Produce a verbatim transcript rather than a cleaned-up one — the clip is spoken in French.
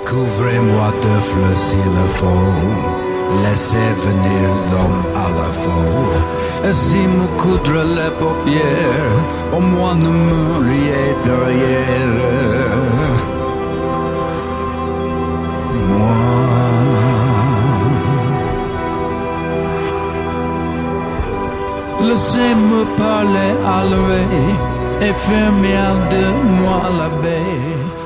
Couvrez-moi de fleurs s'il le faut, laissez venir l'homme à la faux. Et si me coudre les paupières, au moins ne me riez derrière. Moi, laissez-me parler à l'oreille et faire bien de moi la baie.